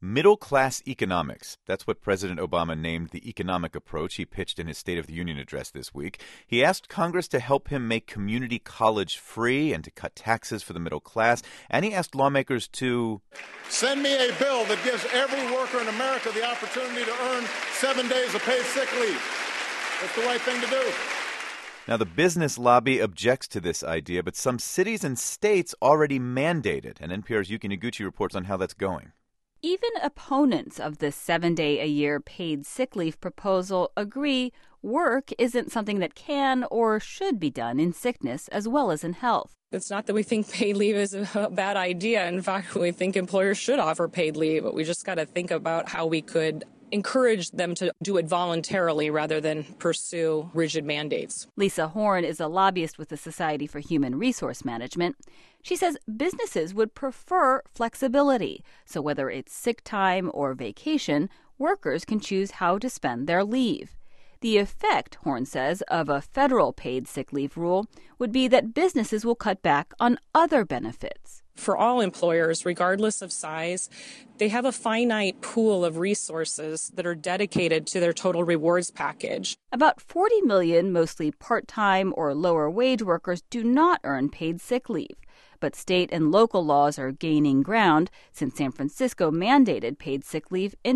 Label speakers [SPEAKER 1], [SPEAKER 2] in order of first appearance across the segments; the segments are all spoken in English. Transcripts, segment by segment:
[SPEAKER 1] Middle-class economics. That's what President Obama named the economic approach he pitched in his State of the Union address this week. He asked Congress to help him make community college free and to cut taxes for the middle class. And he asked lawmakers to
[SPEAKER 2] send me a bill that gives every worker in America the opportunity to earn 7 days of paid sick leave. That's the right thing to do.
[SPEAKER 1] Now, the business lobby objects to this idea, but some cities and states already mandate it. And NPR's Yuki Noguchi reports on how that's going.
[SPEAKER 3] Even opponents of the 7-day-a-year paid sick leave proposal agree work isn't something that can or should be done in sickness as well as in health.
[SPEAKER 4] It's not that we think paid leave is a bad idea. In fact, we think employers should offer paid leave, but we just got to think about how we could encourage them to do it voluntarily rather than pursue rigid mandates.
[SPEAKER 3] Lisa Horn is a lobbyist with the Society for Human Resource Management. She says businesses would prefer flexibility, so whether it's sick time or vacation, workers can choose how to spend their leave. The effect, Horn says, of a federal paid sick leave rule would be that businesses will cut back on other benefits.
[SPEAKER 4] For all employers, regardless of size, they have a finite pool of resources that are dedicated to their total rewards package.
[SPEAKER 3] About 40 million, mostly part-time or lower-wage workers, do not earn paid sick leave. But state and local laws are gaining ground since San Francisco mandated paid sick leave in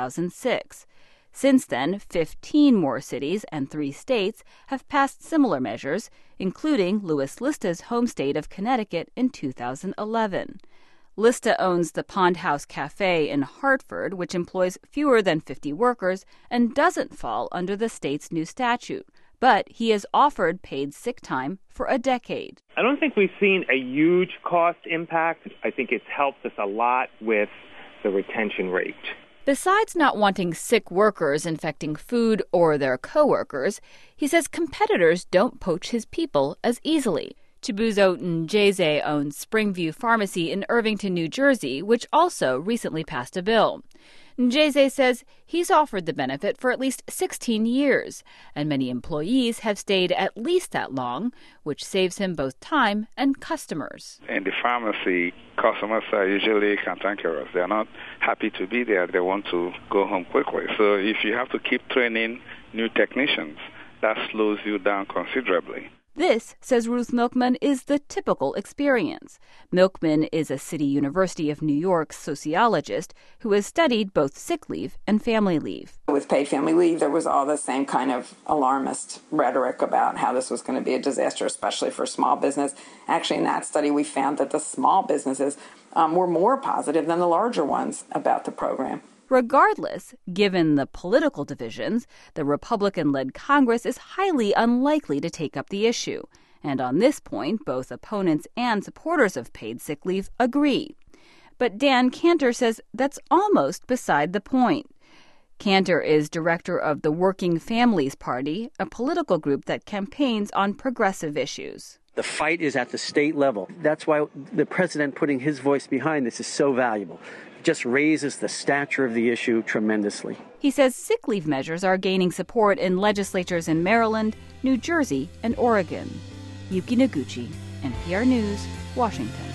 [SPEAKER 3] 2006. Since then, 15 more cities and 3 states have passed similar measures, including Louis Lista's home state of Connecticut in 2011. Lista owns the Pond House Cafe in Hartford, which employs fewer than 50 workers and doesn't fall under the state's new statute. But he has offered paid sick time for a decade.
[SPEAKER 5] I don't think we've seen a huge cost impact. I think it's helped us a lot with the retention rate.
[SPEAKER 3] Besides not wanting sick workers infecting food or their coworkers, he says competitors don't poach his people as easily. Chibuzo Njeze owns Springview Pharmacy in Irvington, New Jersey, which also recently passed a bill. Njeze says he's offered the benefit for at least 16 years, and many employees have stayed at least that long, which saves him both time and customers.
[SPEAKER 6] In the pharmacy, customers are usually cantankerous. They're not happy to be there. They want to go home quickly. So if you have to keep training new technicians, that slows you down considerably.
[SPEAKER 3] This, says Ruth Milkman, is the typical experience. Milkman is a City University of New York sociologist who has studied both sick leave and family leave.
[SPEAKER 7] With paid family leave, there was all the same kind of alarmist rhetoric about how this was going to be a disaster, especially for small business. Actually, in that study, we found that the small businesses were more positive than the larger ones about the program.
[SPEAKER 3] Regardless, given the political divisions, the Republican-led Congress is highly unlikely to take up the issue. And on this point, both opponents and supporters of paid sick leave agree. But Dan Cantor says that's almost beside the point. Cantor is director of the Working Families Party, a political group that campaigns on progressive issues.
[SPEAKER 8] The fight is at the state level. That's why the president putting his voice behind this is so valuable. Just raises the stature of the issue tremendously.
[SPEAKER 3] He says sick leave measures are gaining support in legislatures in Maryland, New Jersey, and Oregon. Yuki Noguchi, NPR News, Washington.